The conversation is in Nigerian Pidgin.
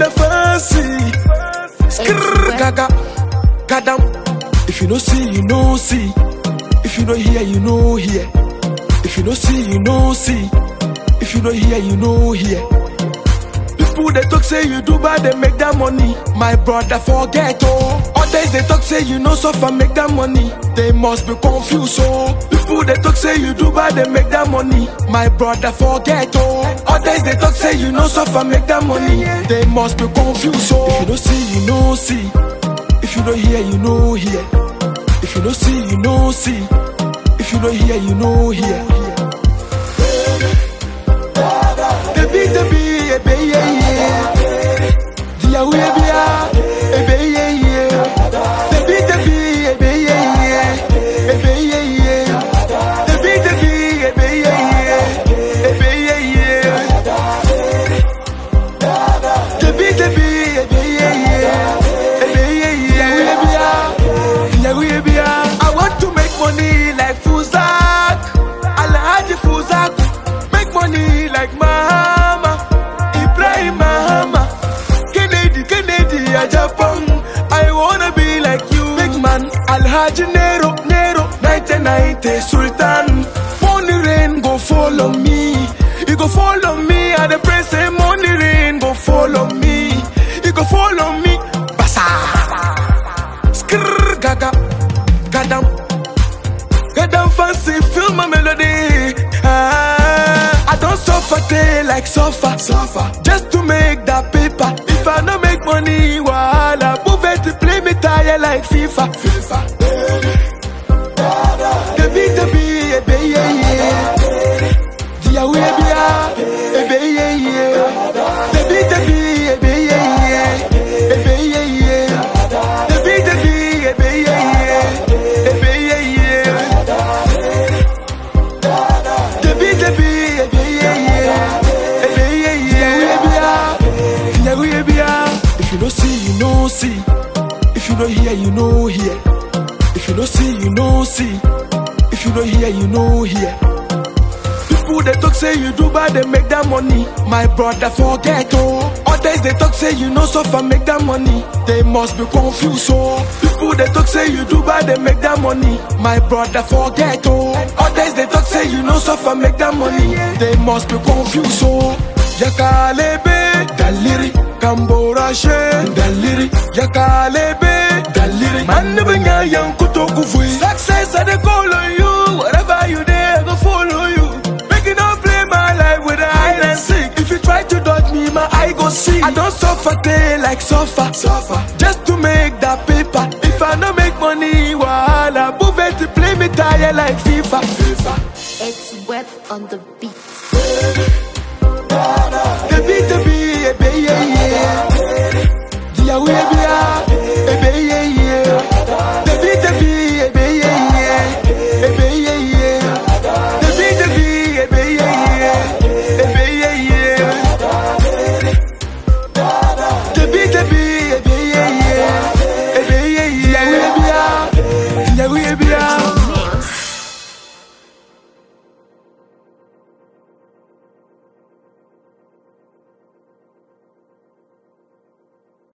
the fancy. Skrrr, gaga, gadam. If you no see, you no see. If you no hear, you no hear. If you no see, you no see. If you no hear, you no hear. People they talk say you do bad, they make that money. My brother forget oh. Others they talk say you no suffer, make that money. They must be confused oh. People they talk say you do bad, they make that money. My brother forget oh. Others they talk say you no suffer, make that money. They must be confused oh. If you no see, you no see. If you no hear, you no hear. If you no see, you no see. If you no hear, you no hear. The beat, yeah, yeah, yeah. The way, yeah, yeah, yeah. The beat, yeah, yeah, yeah. Yeah, yeah. The beat, yeah, yeah, yeah. The beat, yeah, yeah. I want to make money like Fuzak, Alhaji Fuzak. Make money like Mahama, Ibrahim Mahama, Kennedy, Japan. I wanna be like you, big man. Alhaji Nero, 1990 Sultan. Money rain go follow me, you go follow me. At the press say money rain go follow me, you go follow me. Basa, skrrr, gaga, gadam, gadam fancy, feel my melody. I don't suffer day like suffer, just to make that paper. If I don't make money, wahala, move it to play me tire like FIFA. The beat, yeah, yeah, yeah. The way, yeah, yeah. The beat, yeah, yeah, yeah. The beat, yeah, yeah, yeah. The beat, yeah, if you no see, you no see. If you no hear, you no hear. If you no see, you no see. If you no hear, you no hear. People they talk say you do bad, they make that money. My brother forget oh. Others they talk say you no suffer, make that money. They must be confused oh. People they talk say you do bad, they make that money. My brother forget oh. Others they talk say you no suffer, make that money. They must be confused oh. Yakalebe daliri, Kamborashe daliri. Yakalebe daliri, man benya yang kutoku fui. Success I dey call on you, wherever you there I go follow you. Make it not play my life with a hide and seek. If you try to dodge me, my eye go see. I don't suffer day like suffer, just to make that paper. If I don't make money, wahala, move it to play me tire like FIFA. It's wet on the beat. The beat,